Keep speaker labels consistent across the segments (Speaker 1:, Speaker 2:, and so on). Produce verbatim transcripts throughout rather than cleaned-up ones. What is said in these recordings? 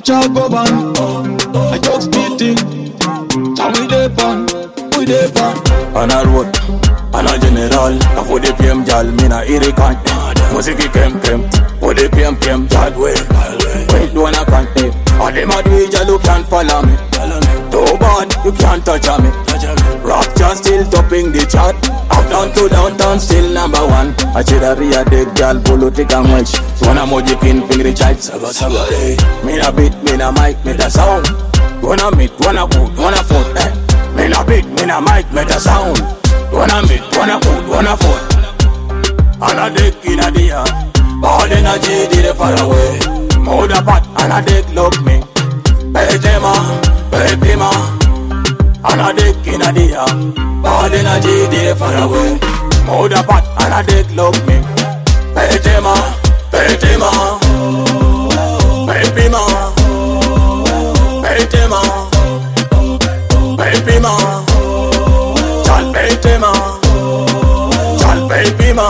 Speaker 1: Rapture go on, I just beating. So we dey pan, we dey pan.
Speaker 2: On a road, on a general. I for the P M jal, me na irricant. Music kem kem, for the P M P M bad way. Wait, do wanna can't me. All them a do it, you can't follow me. Too bad, you can't touch me. Rapture still topping the chart. Uptown to downtown, still number one. I should have be a dead girl, politic and wedge. Wanna moji pin, pin recharge. Saga saga, eh. Me na beat, me na mic, me da sound. Wanna meet, wanna good, wanna foot, eh. Me na beat, me na mic, me da sound. Wanna meet, wanna good, wanna foot. And a dick in a dia. All energy did it far away. Mode a pot, and a dick love me. Baby ma, baby ma. And a dick in a dia. All energy did it far away. Mode a pot, and a dick love me. Baby ma, baby ma. Baby ma. Baby ma. Baby ma. Chal baby ma. Chal baby ma.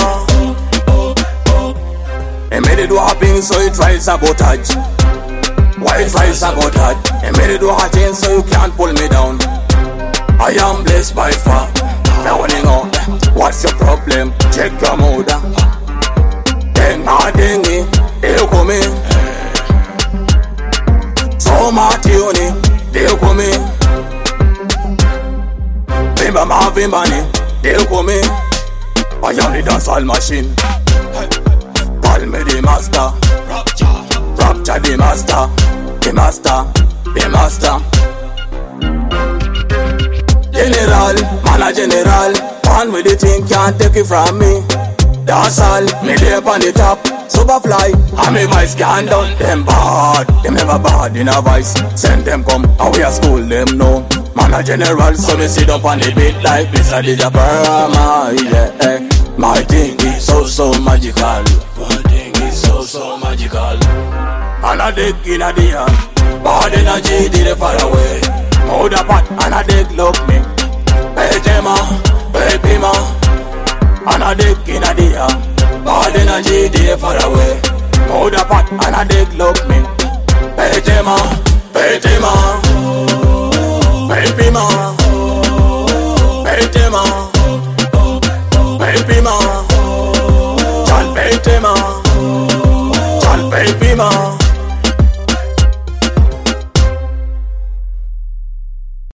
Speaker 2: He made it do happen, so he tried sabotage. Why try sabotage? He made it do a change, so you can't pull me down. I am blessed by far. Now running out. What's your problem? Check your mood. Denga dengi, you come in. So Martioni, you come in. Bimba ma bimbani, you come in. I am the dancehall machine. Call me the master. Rapture the master. The master. The master. General, man a general. One with the thing can't take it from me. That's all, me there on the top. Superfly, and me voice can't down. Them bad, them never bad in a voice. Send them come, and we a school them know. Man a general, so me sit up on the beat like Mister D J Parama, yeah, eh. My thing is so so magical. My thing is so so magical. And a dick in a dia. Bad energy did it far away. Mode a pot and a dick love me. Baby ma, baby ma. And a dick in a dia. Bad energy did it far away. Mode a pot and a dick love me. Baby ma, baby ma. Baby ma. Baby ma. Baby ma, Chal baby ma.